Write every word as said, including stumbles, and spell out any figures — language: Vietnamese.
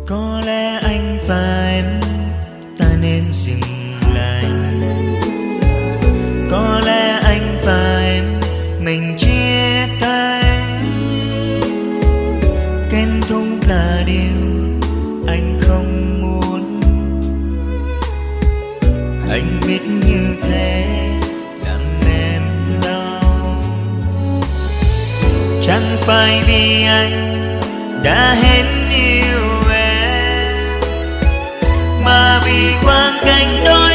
Có lẽ anh và em ta nên dừng lại. Có lẽ anh và em mình chia tay. Kết thúc là điều anh không muốn. Anh biết như thế làm em đau. Chẳng phải vì anh đã hết yêu em, mà vì quang cảnh đó